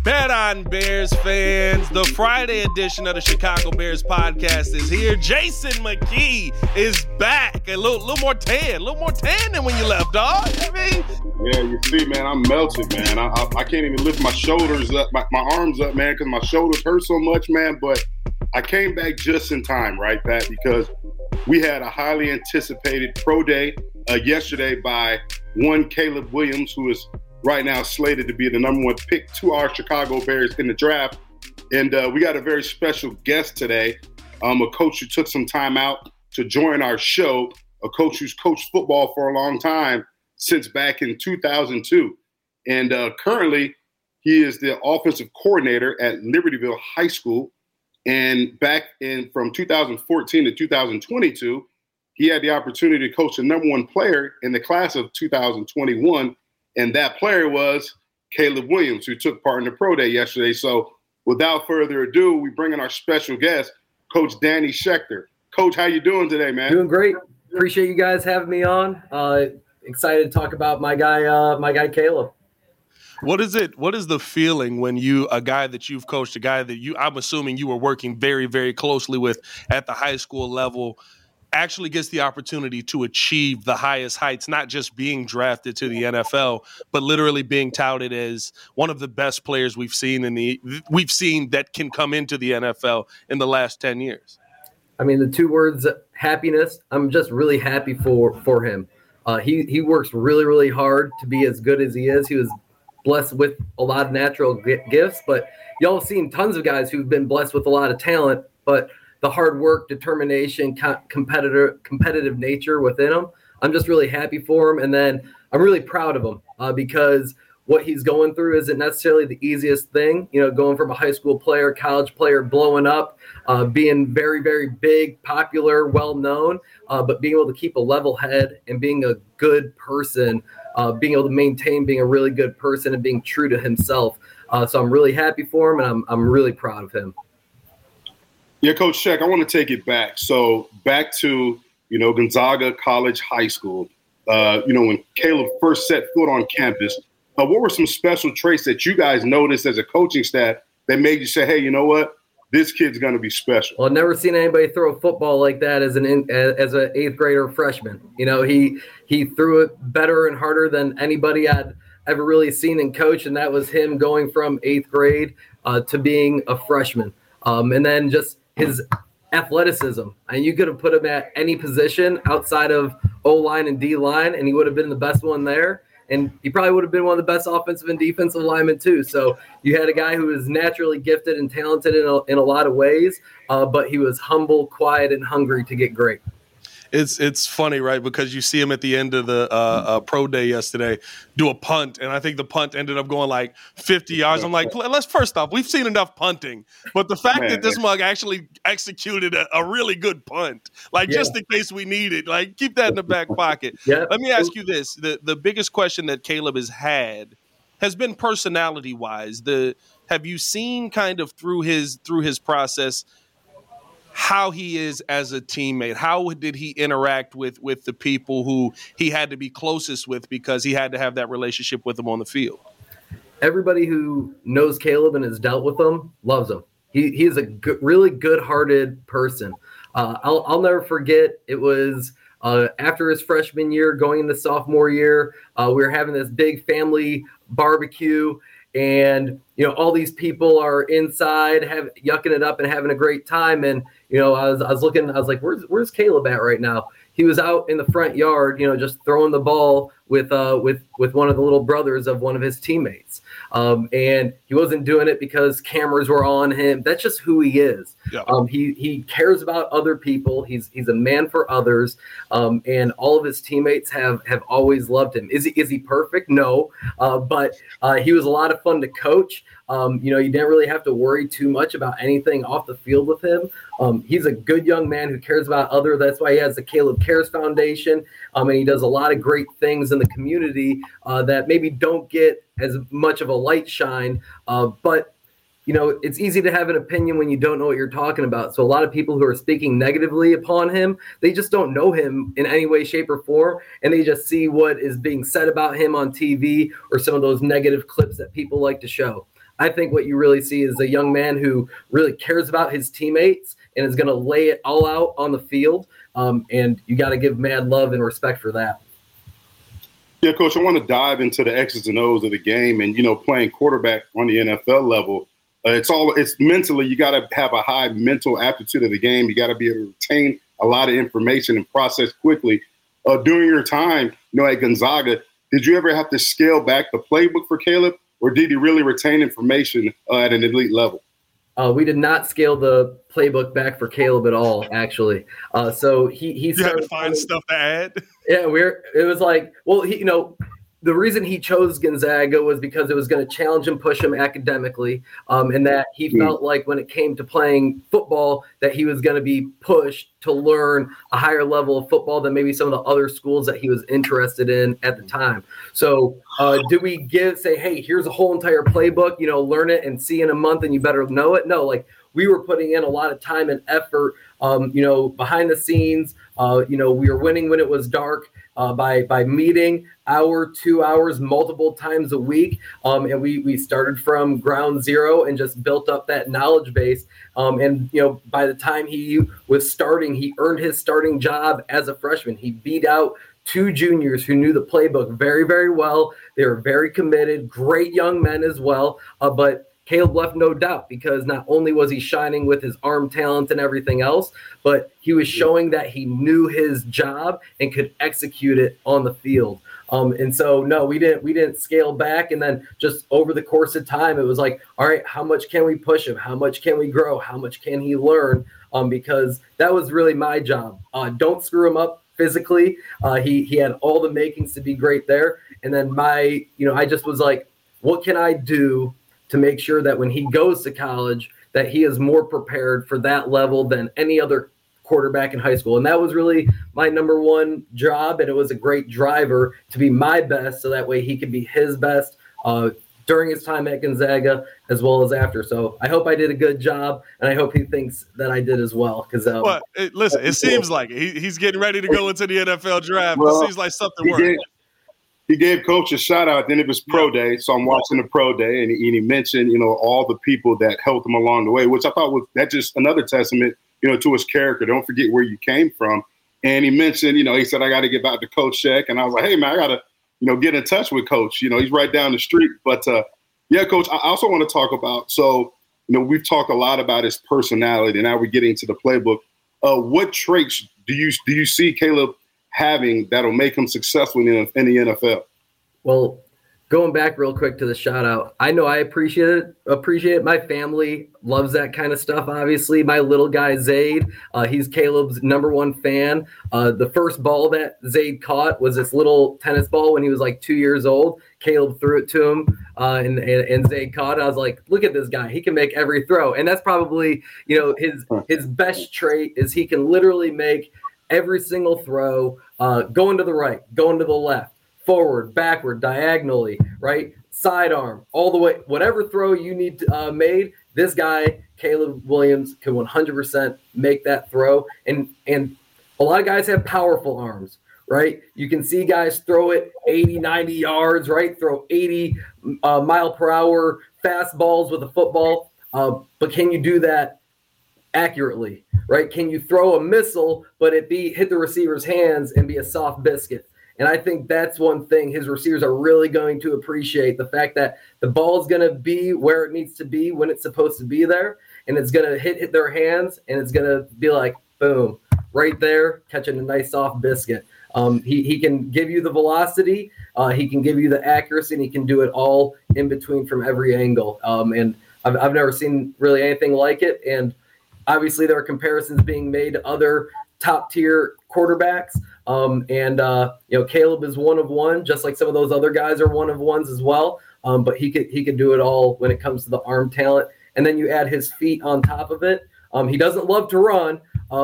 Bet on Bears fans. The Friday edition of the Chicago Bears podcast is here. Jason McKie is back. A little more tan than when you left, dog. I mean, yeah, you see, man, I'm melted, man. I can't even lift my shoulders up, my arms up, man, because my shoulders hurt so much, man. But I came back just in time, right, Pat, because we had a highly anticipated pro day yesterday by one Caleb Williams, who is right now slated to be the number one pick to our Chicago Bears in the draft. And we got a very special guest today, a coach who took some time out to join our show, a coach who's coached football for a long time, since back in 2002. And currently, he is the offensive coordinator at Libertyville High School. And back from 2014 to 2022, he had the opportunity to coach the number one player in the class of 2021. And that player was Caleb Williams, who took part in the pro day yesterday. So without further ado, we bring in our special guest, Coach Danny Schechter. Coach, how you doing today, man? Doing great. Appreciate you guys having me on. Excited to talk about my guy Caleb. What is the feeling when a guy that you've coached, a guy that I'm assuming you were working very, very closely with at the high school level, actually gets the opportunity to achieve the highest heights, not just being drafted to the NFL, but literally being touted as one of the best players we've seen that can come into the NFL in the last 10 years? I mean, the two words, happiness. I'm just really happy for him. He works really, really hard to be as good as he is. He was blessed with a lot of natural gifts, but y'all have seen tons of guys who've been blessed with a lot of talent, but the hard work, determination, competitive nature within him. I'm just really happy for him. And then I'm really proud of him because what he's going through isn't necessarily the easiest thing, going from a high school player, college player, blowing up, being very, very big, popular, well-known, but being able to keep a level head and being a good person, being able to maintain being a really good person and being true to himself. So I'm really happy for him, and I'm really proud of him. Yeah, Coach Scheck, I want to take it back. So back to, Gonzaga College High School, when Caleb first set foot on campus, what were some special traits that you guys noticed as a coaching staff that made you say, hey, you know what, this kid's going to be special? Well, I've never seen anybody throw a football like that as an eighth grader freshman. He threw it better and harder than anybody I'd ever really seen in coach, and that was him going from eighth grade to being a freshman. And then just his athleticism. And you could have put him at any position outside of O-line and D-line, and he would have been the best one there. And he probably would have been one of the best offensive and defensive linemen too. So you had a guy who is naturally gifted and talented in a lot of ways, but he was humble, quiet, and hungry to get great. It's funny, right? Because you see him at the end of the pro day yesterday do a punt, and I think the punt ended up going like 50 yards. I'm like, first off, we've seen enough punting, but the fact that this mug actually executed a really good punt, just in case we need it, keep that in the back pocket. Yeah. Let me ask you this. The biggest question that Caleb has been personality-wise. Have you seen kind of through his process how he is as a teammate? How did he interact with the people who he had to be closest with because he had to have that relationship with them on the field? Everybody who knows Caleb and has dealt with him loves him. He is a really good-hearted person. I'll never forget, it was after his freshman year, going into sophomore year, we were having this big family barbecue, and all these people are inside yucking it up and having a great time. And I was looking, I was like, where's Caleb at right now? He was out in the front yard, just throwing the ball with one of the little brothers of one of his teammates. And he wasn't doing it because cameras were on him. That's just who he is. Yeah. He cares about other people. He's a man for others. And all of his teammates have always loved him. Is he perfect? No. But he was a lot of fun to coach. You didn't really have to worry too much about anything off the field with him. He's a good young man who cares about others. That's why he has the Caleb Cares Foundation. And he does a lot of great things in the community that maybe don't get as much of a light shine. But it's easy to have an opinion when you don't know what you're talking about. So a lot of people who are speaking negatively upon him, they just don't know him in any way, shape, or form. And they just see what is being said about him on TV or some of those negative clips that people like to show. I think what you really see is a young man who really cares about his teammates and is going to lay it all out on the field. And you got to give mad love and respect for that. Yeah, Coach, I want to dive into the X's and O's of the game, and playing quarterback on the NFL level. It's mentally, you got to have a high mental aptitude of the game. You got to be able to retain a lot of information and process quickly. During your time, at Gonzaga, did you ever have to scale back the playbook for Caleb, or did he really retain information at an elite level? We did not scale the playbook back for Caleb at all, actually. So he started to find stuff to add. Yeah, it was like, well, the reason he chose Gonzaga was because it was going to challenge and push him academically, and that he felt like when it came to playing football that he was going to be pushed to learn a higher level of football than maybe some of the other schools that he was interested in at the time. So do we say, hey, here's a whole entire playbook, learn it and see in a month and you better know it? No, like we were putting in a lot of time and effort, behind the scenes. We were winning when it was dark. By meeting 2 hours, multiple times a week. And we started from ground zero and just built up that knowledge base. And by the time he was starting, he earned his starting job as a freshman. He beat out 2 juniors who knew the playbook very, very well. They were very committed, great young men as well. But Caleb left no doubt because not only was he shining with his arm talent and everything else, but he was showing that he knew his job and could execute it on the field. And so, no, we didn't scale back. And then just over the course of time, it was like, all right, how much can we push him? How much can we grow? How much can he learn? Because that was really my job. Don't screw him up physically. He had all the makings to be great there. And then I just was like, what can I do to make sure that when he goes to college, that he is more prepared for that level than any other quarterback in high school. And that was really my number one job. And it was a great driver to be my best. So that way he could be his best during his time at Gonzaga as well as after. So I hope I did a good job. And I hope he thinks that I did as well. Because listen, it seems like he's getting ready to go into the NFL draft. Well, it seems like something worked. He gave Coach a shout out. Then it was pro day, so I'm watching the pro day, and he mentioned all the people that helped him along the way, which I thought was just another testament to his character. Don't forget where you came from. And he mentioned he said I got to get back to Coach Sheck, and I was like, hey man, I got to get in touch with Coach. He's right down the street. But yeah, Coach, I also want to talk about we've talked a lot about his personality, and now we're getting to the playbook. What traits do you see Caleb having that'll make him successful in the NFL? Well, going back real quick to the shout out, I know I appreciate it. My family loves that kind of stuff. Obviously, my little guy Zaid, he's Caleb's number one fan. The first ball that Zaid caught was this little tennis ball when he was like 2 years old. Caleb threw it to him, and Zaid caught it. I was like, look at this guy. He can make every throw. And that's probably, his best trait is he can literally make every single throw, going to the right, going to the left, forward, backward, diagonally, right, sidearm, all the way, whatever throw you need made, this guy, Caleb Williams, can 100% make that throw. And a lot of guys have powerful arms, right? You can see guys throw it 80, 90 yards, right? Throw 80 mile per hour fastballs with a football. But can you do that accurately, right? Can you throw a missile, but hit the receiver's hands and be a soft biscuit? And I think that's one thing his receivers are really going to appreciate, the fact that the ball is going to be where it needs to be when it's supposed to be there, and it's going to hit their hands, and it's going to be like, boom, right there, catching a nice soft biscuit. He can give you the velocity, he can give you the accuracy, and he can do it all in between from every angle. And I've never seen really anything like it. And obviously, there are comparisons being made to other top-tier quarterbacks. Caleb is one of one, just like some of those other guys are one of ones as well. But he could do it all when it comes to the arm talent. And then you add his feet on top of it. He doesn't love to run.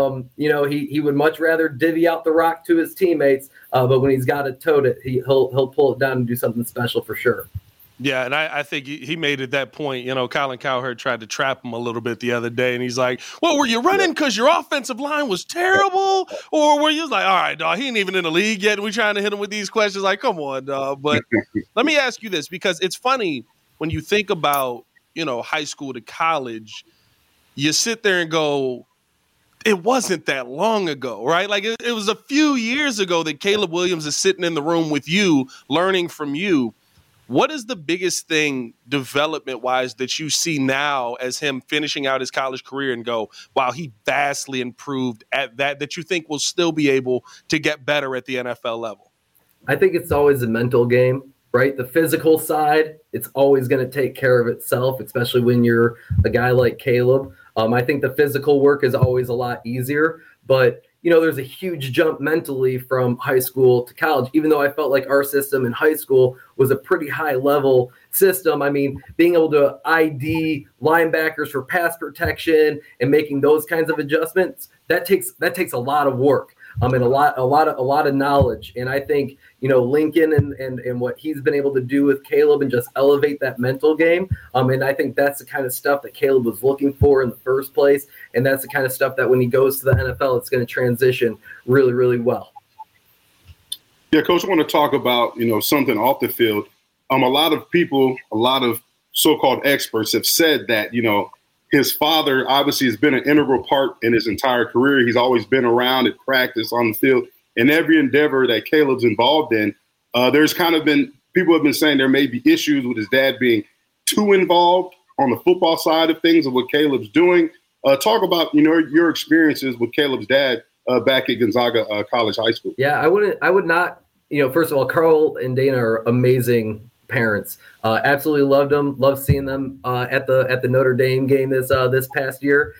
He would much rather divvy out the rock to his teammates. But when he's got to tote it, he'll pull it down and do something special for sure. Yeah, and I think he made it that point. Colin Cowherd tried to trap him a little bit the other day, and he's like, well, were you running because your offensive line was terrible? Or were you like, all right, dog, he ain't even in the league yet, and we trying to hit him with these questions? Like, come on, dog. But let me ask you this, because it's funny when you think about high school to college, you sit there and go, it wasn't that long ago, right? Like it was a few years ago that Caleb Williams is sitting in the room with you, learning from you. What is the biggest thing development-wise that you see now as him finishing out his college career and go, wow, he vastly improved at that you think will still be able to get better at the NFL level? I think it's always a mental game, right? The physical side, it's always going to take care of itself, especially when you're a guy like Caleb. I think the physical work is always a lot easier, but there's a huge jump mentally from high school to college, even though I felt like our system in high school was a pretty high level system. I mean, being able to ID linebackers for pass protection and making those kinds of adjustments, that takes a lot of work. And a lot of knowledge. And I think, Lincoln and what he's been able to do with Caleb and just elevate that mental game. And I think that's the kind of stuff that Caleb was looking for in the first place. And that's the kind of stuff that when he goes to the NFL, it's going to transition really, really well. Yeah, Coach, I want to talk about, something off the field. A lot of people, a lot of so-called experts have said that, his father obviously has been an integral part in his entire career. He's always been around at practice, on the field, in every endeavor that Caleb's involved in. There's kind of been – people have been saying there may be issues with his dad being too involved on the football side of things of what Caleb's doing. Talk about, your experiences with Caleb's dad back at Gonzaga College High School. Yeah, I would not – first of all, Carl and Dana are amazing parents. Absolutely loved them. Loved seeing them at the Notre Dame game this past year.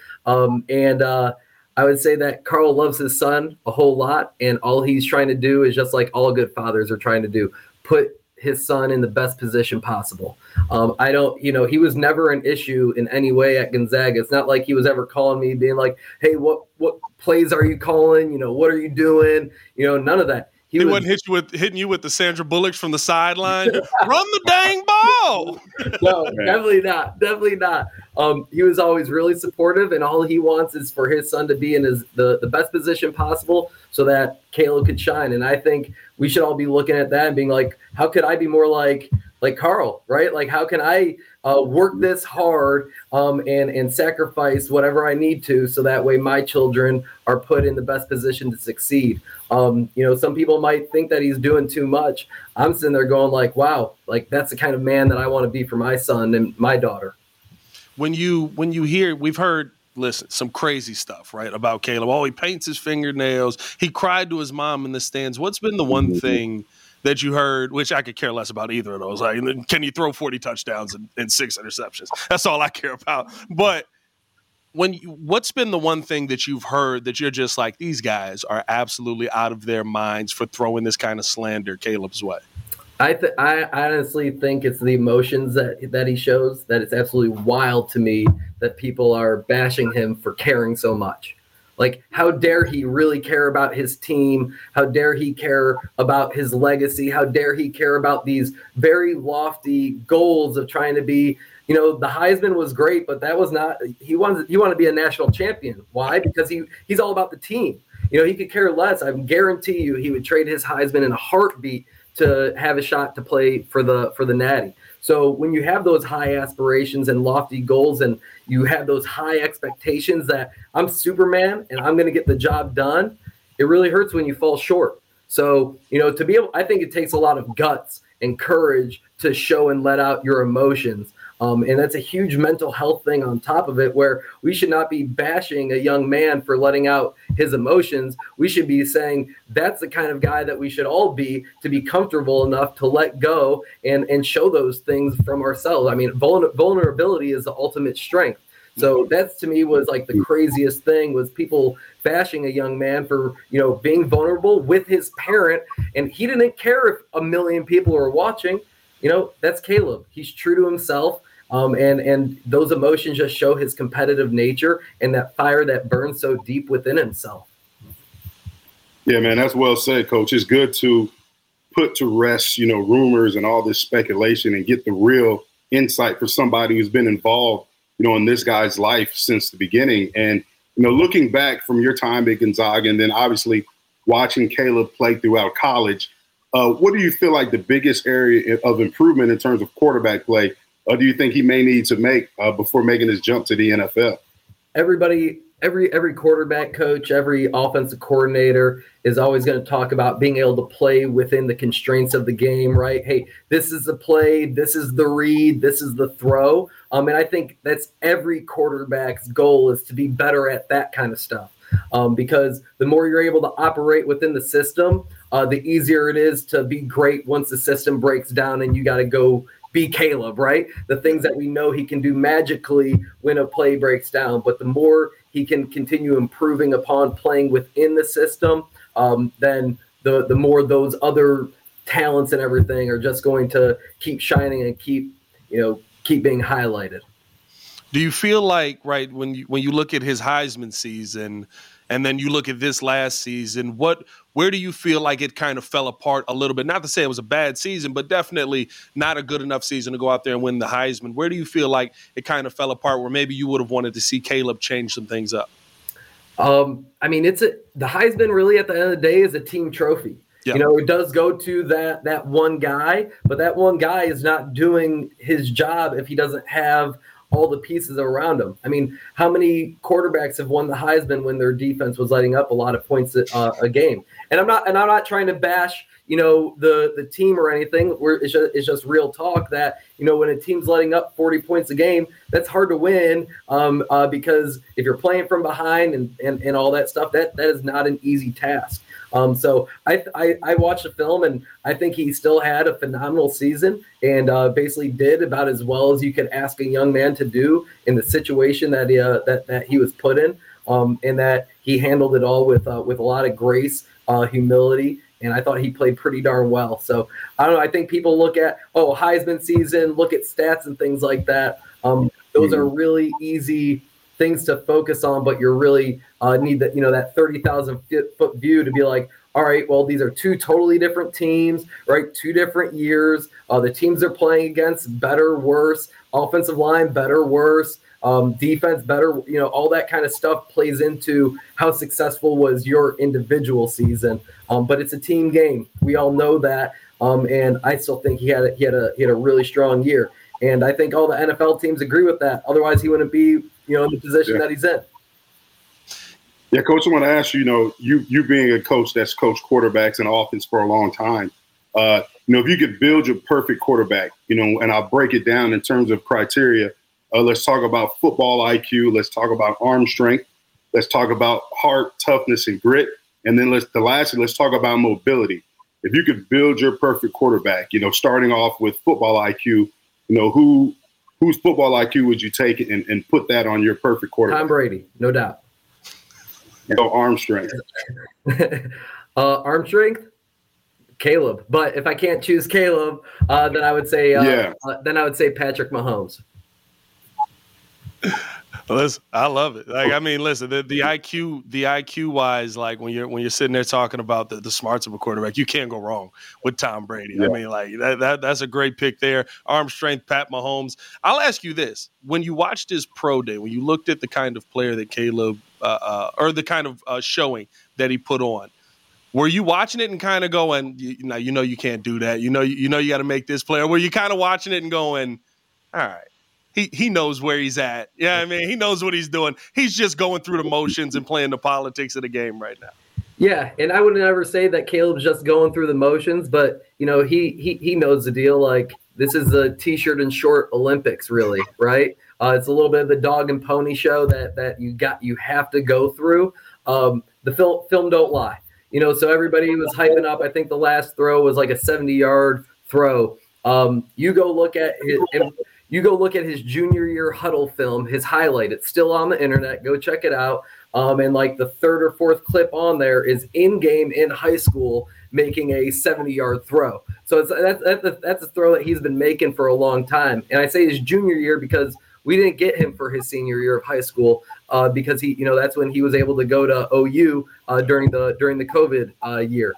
I would say that Carl loves his son a whole lot, and all he's trying to do is just like all good fathers are trying to do, put his son in the best position possible. He was never an issue in any way at Gonzaga. It's not like he was ever calling me being like, hey, what plays are you calling? What are you doing? None of that. He wasn't hitting you with the Sandra Bullocks from the sideline. Run the dang ball. No, definitely not. He was always really supportive, and all he wants is for his son to be in the best position possible so that Caleb could shine. And I think we should all be looking at that and being like, how could I be more like Carl, right? Like, how can I work this hard and sacrifice whatever I need to so that way my children are put in the best position to succeed. Some people might think that he's doing too much. I'm sitting there going like, wow, like that's the kind of man that I want to be for my son and my daughter. When you hear, we've heard, some crazy stuff, right, about Caleb. Oh, he paints his fingernails. He cried to his mom in the stands. What's been the one thing that you heard, which I could care less about either of those? Like, can you throw 40 touchdowns and 6 interceptions? That's all I care about. But what's been the one thing that you've heard that you're just like, these guys are absolutely out of their minds for throwing this kind of slander Caleb's way? I honestly think it's the emotions that he shows, that it's absolutely wild to me that people are bashing him for caring so much. Like, how dare he really care about his team? How dare he care about his legacy? How dare he care about these very lofty goals of trying to be, the Heisman was great, but that was not, he wanted to be a national champion. Why? Because he's all about the team. He could care less. I guarantee you he would trade his Heisman in a heartbeat to have a shot to play for the Natty. So when you have those high aspirations and lofty goals and you have those high expectations that I'm Superman and I'm going to get the job done, it really hurts when you fall short. So, to be able, I think it takes a lot of guts and courage to show and let out your emotions. And that's a huge mental health thing on top of it, where we should not be bashing a young man for letting out his emotions. We should be saying that's the kind of guy that we should all be, to be comfortable enough to let go and show those things from ourselves. I mean, vulnerability is the ultimate strength. So that to me was like the craziest thing, was people bashing a young man for, being vulnerable with his parent. And he didn't care if a million people were watching. That's Caleb. He's true to himself. And those emotions just show his competitive nature and that fire that burns so deep within himself. Yeah, man, that's well said, Coach. It's good to put to rest, rumors and all this speculation and get the real insight for somebody who's been involved, in this guy's life since the beginning. And, looking back from your time at Gonzaga and then obviously watching Caleb play throughout college, what do you feel like the biggest area of improvement in terms of quarterback play do you think he may need to make before making his jump to the NFL? Every quarterback coach, every offensive coordinator is always going to talk about being able to play within the constraints of the game, right? Hey, this is the play, this is the read, this is the throw. And I think that's every quarterback's goal, is to be better at that kind of stuff. Because the more you're able to operate within the system, the easier it is to be great once the system breaks down and you got to go be Caleb, right? The things that we know he can do magically when a play breaks down. But the more he can continue improving upon playing within the system, then the more those other talents and everything are just going to keep shining and keep being highlighted. Do you feel like, right, when you look at his Heisman season and then you look at this last season, where do you feel like it kind of fell apart a little bit? Not to say it was a bad season, but definitely not a good enough season to go out there and win the Heisman. Where do you feel like it kind of fell apart where maybe you would have wanted to see Caleb change some things up? The Heisman really at the end of the day is a team trophy. Yeah. It does go to that one guy, but that one guy is not doing his job if he doesn't have all the pieces around him. I mean, how many quarterbacks have won the Heisman when their defense was lighting up a lot of points a game? And I'm not trying to bash, the team or anything. It's just real talk that, when a team's letting up 40 points a game, that's hard to win because if you're playing from behind and all that stuff, that is not an easy task. So I watched the film and I think he still had a phenomenal season and basically did about as well as you could ask a young man to do in the situation that he was put in, and that he handled it all with a lot of grace, humility, and I thought he played pretty darn well. So I don't know. I think people look at Heisman season, look at stats and things like that. Those are really easy things to focus on, but you're really need that 30,000 foot view to be like, all right, well, these are two totally different teams, right? 2 different years. The teams they're playing against, better, worse. Offensive line, better, worse. Defense, better. All that kind of stuff plays into how successful was your individual season. But it's a team game. We all know that. And I still think he had a really strong year. And I think all the NFL teams agree with that. Otherwise, he wouldn't be, in the position that he's in. Yeah, Coach, I want to ask you, you being a coach that's coached quarterbacks in offense for a long time, if you could build your perfect quarterback, and I'll break it down in terms of criteria. Let's talk about football IQ. Let's talk about arm strength. Let's talk about heart, toughness, and grit. And then let's talk about mobility. If you could build your perfect quarterback, starting off with football IQ, whose football IQ would you take and put that on your perfect quarterback? Tom Brady, no doubt. Arm strength. Arm strength, Caleb. But if I can't choose Caleb, then I would say Patrick Mahomes. Listen, I love it. Listen, the IQ wise, like when you're sitting there talking about the smarts of a quarterback, you can't go wrong with Tom Brady. Yeah. That's a great pick there. Arm strength, Pat Mahomes. I'll ask you this: when you watched his pro day, when you looked at the kind of player that Caleb, or the kind of showing that he put on, were you watching it and kind of going, you can't do that, you got to make this play, or were you kind of watching it and going, all right? He knows where he's at. Yeah, he knows what he's doing. He's just going through the motions and playing the politics of the game right now. Yeah, and I would never say that Caleb's just going through the motions, but he knows the deal. Like, this is the T-shirt and short Olympics, really, right? It's a little bit of the dog and pony show that you have to go through. The film don't lie. So everybody was hyping up. I think the last throw was like a 70-yard throw. You go look at his junior year huddle film, his highlight. It's still on the internet. Go check it out. And like the 3rd or 4th clip on there is in game in high school making a 70-yard throw. So that's a throw that he's been making for a long time. And I say his junior year because we didn't get him for his senior year of high school because he, that's when he was able to go to OU during the COVID year.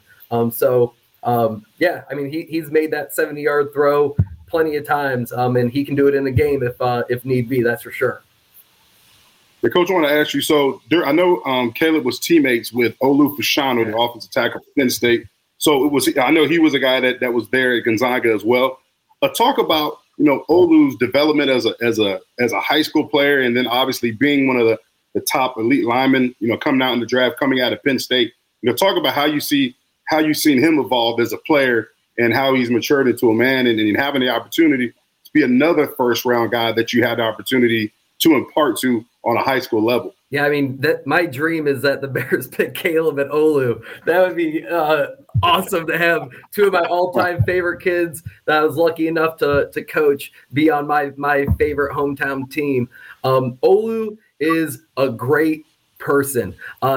He's made that 70-yard throw plenty of times, and he can do it in a game if need be. That's for sure. The coach, I want to ask you. So I know Caleb was teammates with Olu Fashanu, the offensive tackle for Penn State. So I know he was a guy that was there at Gonzaga as well. Talk about Olu's development as a high school player, and then obviously being one of the top elite linemen, coming out in the draft, coming out of Penn State. Talk about how you've seen him evolve as a player and how he's matured into a man, and having the opportunity to be another first round guy that you had the opportunity to impart to on a high school level. Yeah, I mean, my dream is that the Bears pick Caleb and Olu. That would be awesome to have two of my all-time favorite kids that I was lucky enough to coach be on my favorite hometown team. Olu is a great person.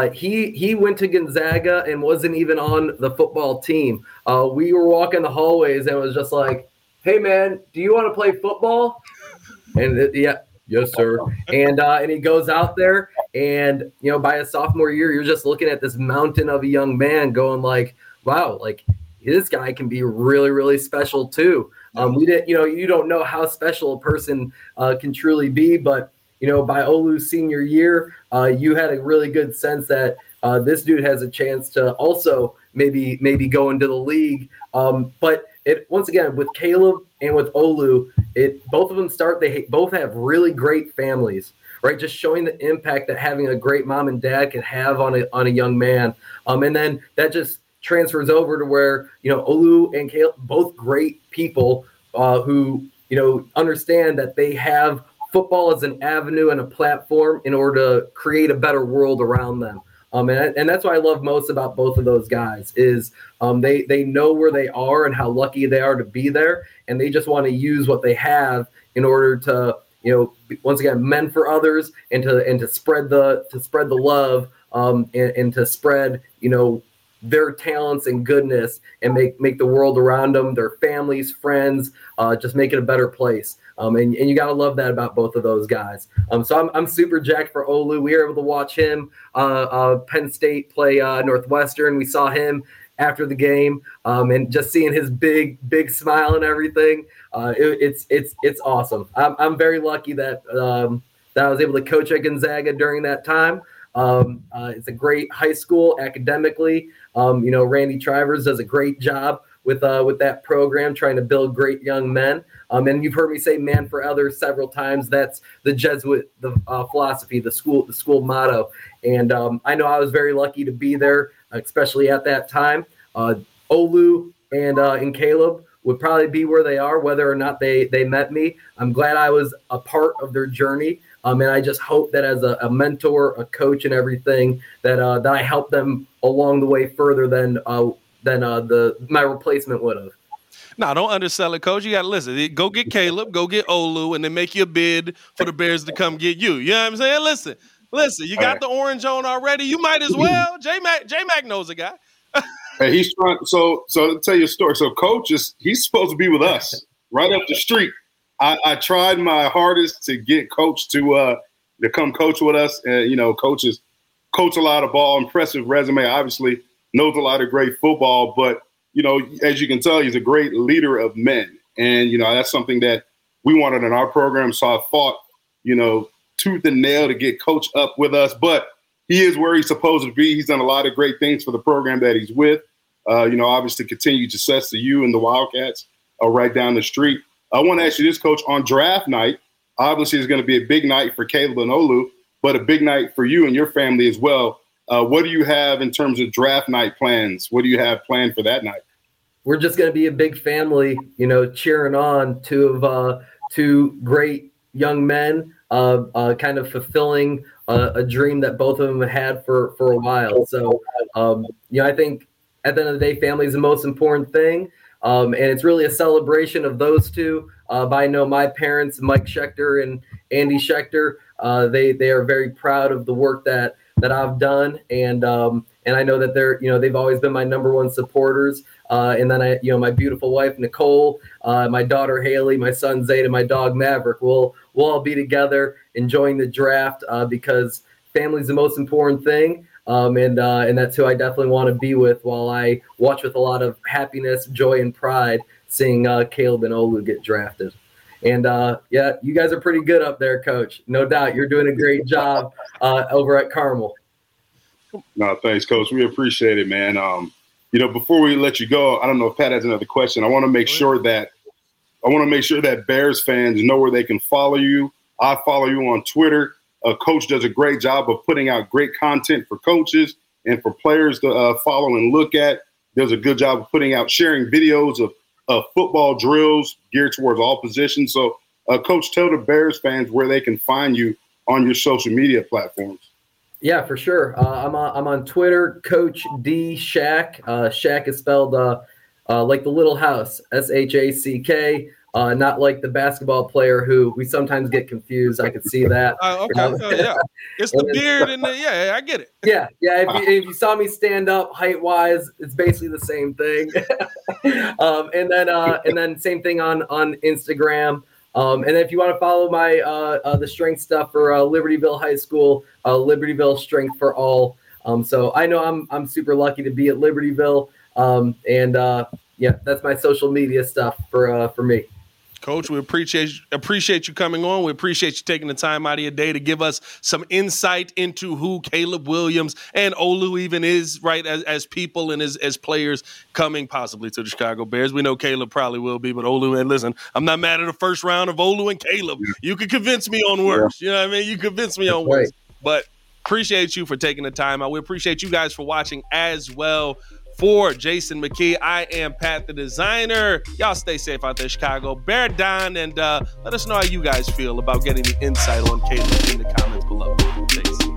He went to Gonzaga and wasn't even on the football team. We were walking the hallways and it was just like, "Hey, man, do you want to play football?" And yeah. Yes, sir. And he goes out there, and by his sophomore year, you're just looking at this mountain of a young man, going like, "Wow, like this guy can be really, really special too." We didn't, you don't know how special a person can truly be, but by Olu's senior year, you had a really good sense that this dude has a chance to also maybe go into the league. But once again, with Caleb and with Olu, both of them they both have really great families, right? Just showing the impact that having a great mom and dad can have on a young man. And then that just transfers over to where, Olu and Caleb, both great people who, understand that they have football as an avenue and a platform in order to create a better world around them. And that's what I love most about both of those guys is they know where they are and how lucky they are to be there, and they just want to use what they have in order to, once again, mend for others and to spread the love and to spread, their talents and goodness and make the world around them, their families, friends, just make it a better place. And you got to love that about both of those guys. So I'm super jacked for Olu. We were able to watch him, Penn State play Northwestern. We saw him after the game, and just seeing his big smile and everything. It's awesome. I'm very lucky that I was able to coach at Gonzaga during that time. It's a great high school academically. Randy Trivers does a great job with that program, trying to build great young men. And you've heard me say "man for others" several times. That's the Jesuit philosophy, the school motto. And I know I was very lucky to be there, especially at that time. Olu and Caleb would probably be where they are, whether or not they met me. I'm glad I was a part of their journey. And I just hope that as a mentor, a coach, and everything, that I help them along the way further than my replacement would have. No, don't undersell it, Coach. You got to listen. Go get Caleb, go get Olu, and then make your bid for the Bears to come get you. You know what I'm saying? Listen. You got the orange on already. You might as well. J-Mac knows a guy. Hey, he's trying. So to tell you a story. So Coach he's supposed to be with us right up the street. I tried my hardest to get Coach to come coach with us. And, Coach a lot of ball, impressive resume, obviously knows a lot of great football. But, as you can tell, he's a great leader of men. And, that's something that we wanted in our program. So I fought, tooth and nail to get Coach up with us. But he is where he's supposed to be. He's done a lot of great things for the program that he's with. Obviously continued success to you and the Wildcats right down the street. I want to ask you this, Coach. On draft night, obviously it's going to be a big night for Caleb and Olu, but a big night for you and your family as well. What do you have in terms of draft night plans? What do you have planned for that night? We're just going to be a big family, cheering on two great young men, kind of fulfilling a dream that both of them had for a while. So, I think at the end of the day, family is the most important thing. And it's really a celebration of those two. But I know my parents, Mike Schechter and Andy Schechter, they are very proud of the work that I've done. And I know that they've always been my number one supporters. And then my beautiful wife, Nicole, my daughter, Haley, my son, Zayden, my dog, Maverick, we'll all be together enjoying the draft because family's the most important thing. And that's who I definitely want to be with while I watch with a lot of happiness, joy, and pride seeing Caleb and Olu get drafted. And, you guys are pretty good up there, Coach. No doubt. You're doing a great job over at Carmel. No, thanks, Coach. We appreciate it, man. Before we let you go, I don't know if Pat has another question. I want to make sure that I want to make sure that Bears fans know where they can follow you. I follow you on Twitter. Coach does a great job of putting out great content for coaches and for players to follow and look at. Does a good job of sharing videos of football drills geared towards all positions. So, Coach, tell the Bears fans where they can find you on your social media platforms. Yeah, for sure. I'm on Twitter, Coach D Shack. Shack is spelled like the little house, SHACK. Not like the basketball player who we sometimes get confused. I could see that. Okay. Yeah. It's the beard and I get it. Yeah. If you saw me stand up height wise, it's basically the same thing. and then same thing on Instagram. And then if you want to follow my the strength stuff for Libertyville High School, Libertyville Strength for All. So I know I'm super lucky to be at Libertyville. That's my social media stuff for me. Coach, we appreciate you coming on. We appreciate you taking the time out of your day to give us some insight into who Caleb Williams and Olu even is, right, as people and as players coming possibly to the Chicago Bears. We know Caleb probably will be, but Olu, and listen, I'm not mad at the first round of Olu and Caleb. You can convince me on worse. You know what I mean? You convince me on worse. But appreciate you for taking the time out. We appreciate you guys for watching as well. For Jason McKee, I am Pat the Designer. Y'all stay safe out there, Chicago. Bear down and let us know how you guys feel about getting the insight on Caleb in the comments below. Thanks.